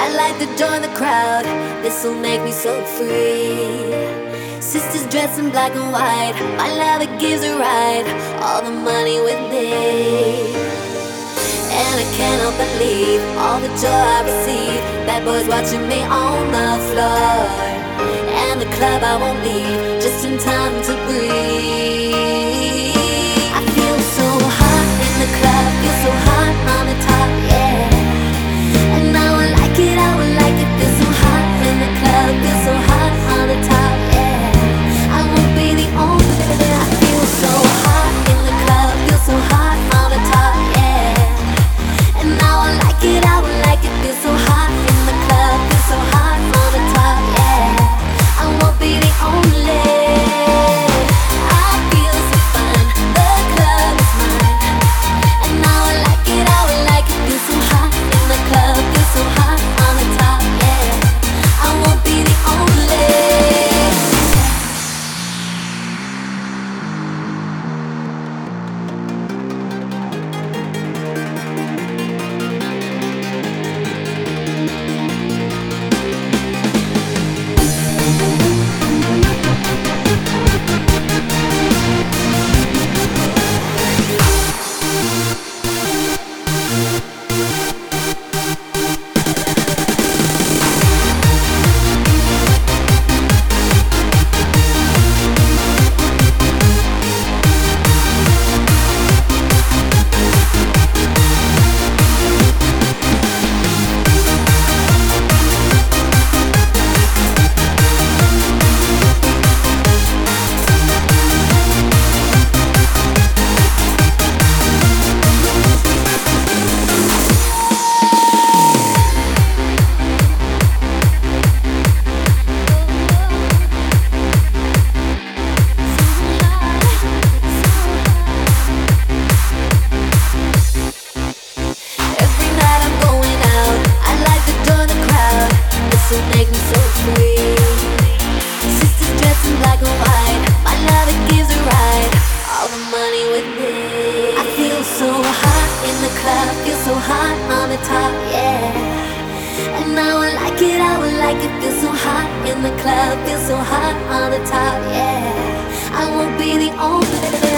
I like to join the crowd, this'll make me so free. Sisters dressed in black and white, my lover gives a ride, all the money with me. And I cannot believe all the joy I receive. Bad boys watching me on the floor, and the club I won't leave, just in time to breathe. I feel so hot in the club, feel so hot on the top, yeah. And I would like it, I would like it, feel so hot in the club, feel so hot on the top, yeah. I won't be the only, I feel so hot in the club, feel so hot on the top, yeah. And I would like it, I would like it, feel so hot in the club, feel so hot on the top, yeah. I won't be the only. I feel so fine, the club is mine. And I would like it, I would like it, feel so hot in the club, feel so hot on the top, yeah. I won't be the only. Make me so free. Sisters dressed in black and white, my lover gives a ride, all the money with me. I feel so hot in the club, feel so hot on the top, yeah. And I would like it, I would like it, feel so hot in the club, feel so hot on the top, yeah. I won't be the only.